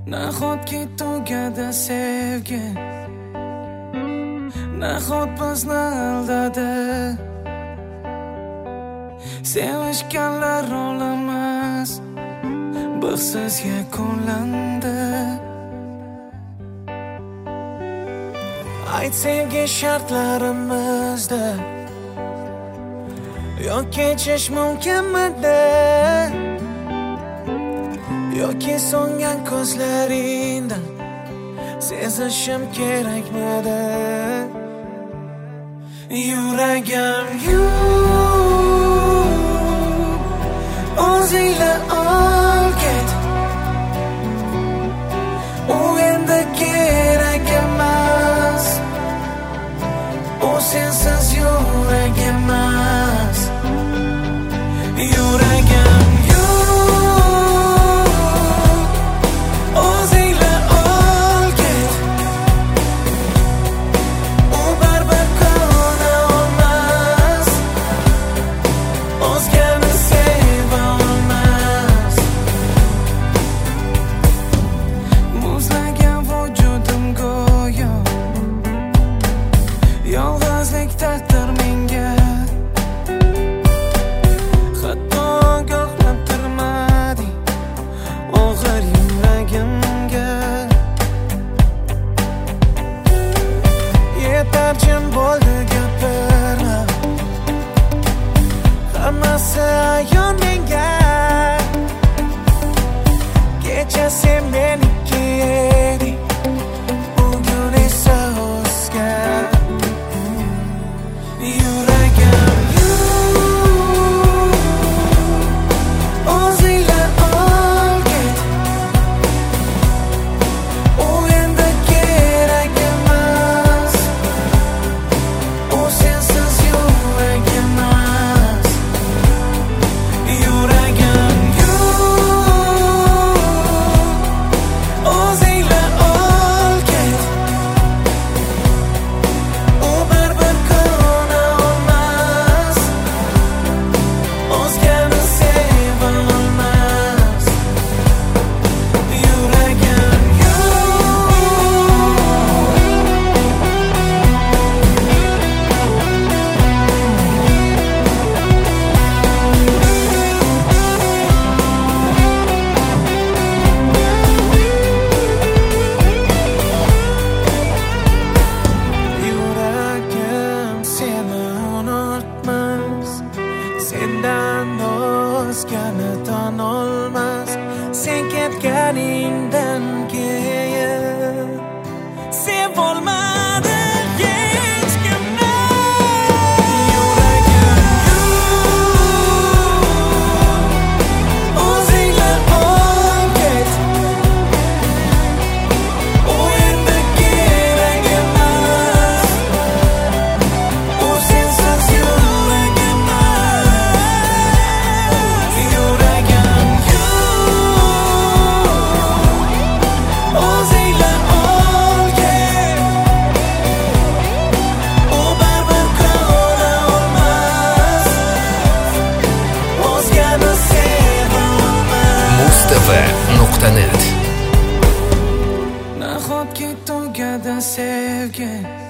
Nahotki tugadi sevgi, nahot bizni aldadi. Sevishganlar o'lmas, baxtsiz yakunlandi. Ayt sevgi shartlarimizda yoki kechish mumkinmidi, yoki so'ngan ko'zlaringdan sezishim kerakmidi? Yuragim o'zingla ol ket, u endi kerak emas, u sensiz yurag emas. Yuragim o'zingla ol ket, u baribir ko'na olmas, o'zgani seva olmas. Muzlagan vujudim go'yo yolg'izlik taqdir menga, hatto ogohlantirmading og'ir yuragimga. Yetar jim bo'ldi gapirma, hammasi ayon menga. Kecha sen meniki eding, bugun esa o'zga. Yuragim o'zingla ol ket, u endi kerak emas, u sensiz yurag emas. Yuragim o'zingla ol ket, u baribir ko'na olmas, o'zgani seva olmas. Yuragim Yuragim seni unutmas, sendan o'zgani tan olmas. Sen ketganingdan keyin sevolmadi hech kimni. Yuragim o'zingla ol ket, u endi kerak emas, u sensiz yurag emas. Yuragim o'zingla ol ket, u baribir ko'na olmas, o'zgani seva olmas. mustv.net. Nahotki tugadi sevgi,